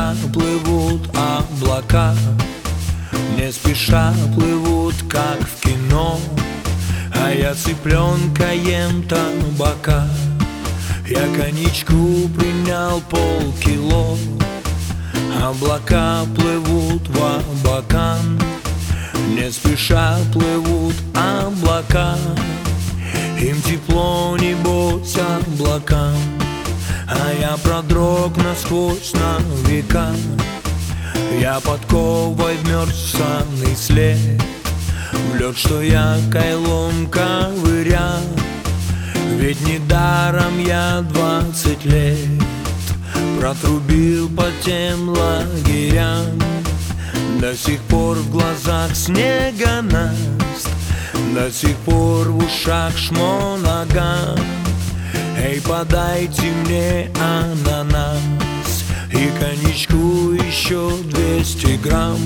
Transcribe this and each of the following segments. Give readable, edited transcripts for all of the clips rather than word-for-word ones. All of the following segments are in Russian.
спеша плывут облака, не спеша плывут, как в кино. А я цыпленка ем табака, я коньячку принял полкило. Облака плывут в Абакан, не спеша плывут облака. Им тепло, не бойся облакам, а я продрог насквозь на века. Я подковой вмерз в санный след, в лед, что я кайлом ковырял. Ведь недаром я 20 лет протрубил по тем лагерям. До сих пор в глазах снегонаст, до сих пор в ушах шмонаган. Эй, подайте мне ананас и коньячку еще 200 грамм.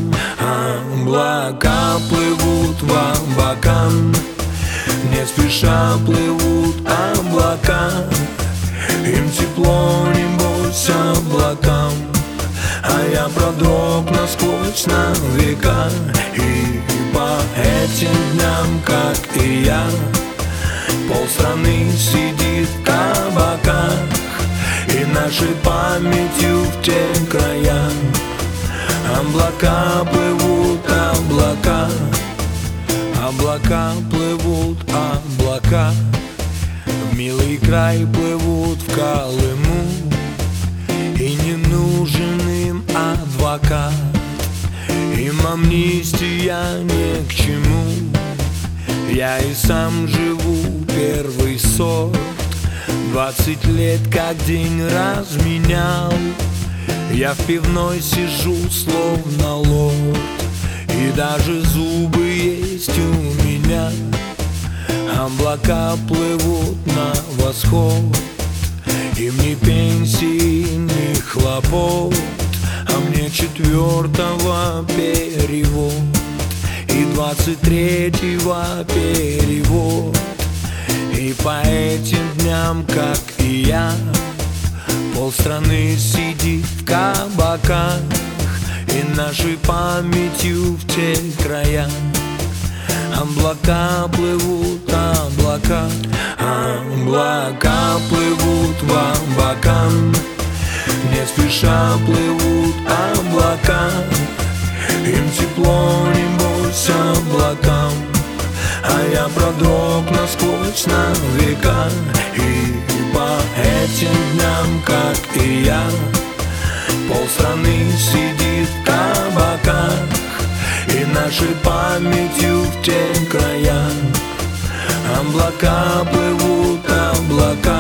Облака плывут в Абакан, не спеша плывут облака. Им тепло, не бойся облакам, а я продрог насквозь на века. И по этим дням, как и я, полстраны сидит в кабаках, и нашей памятью в те края облака плывут облака. Облака плывут облака, в милый край плывут в Колыму. И не нужен им адвокат, им амнистия ни к чему. Я и сам живу первый сорт, 20 лет как день разменял. Я в пивной сижу словно лорд, и даже зубы есть у меня. Облака плывут на восход, им ни пенсии, ни хлопот, а мне 4-го перевод и 23-го перевод. И по этим дням, как и я, полстраны сидит в кабаках, и нашей памятью в те края облака плывут облака. Облака плывут в Абакан, не спеша плывут облака. Им тепло, не бойся облакам, а я продрог насквозь на века. И по этим дням, как и я, полстраны сидит в кабаках, и нашей памятью в те края облака плывут облака.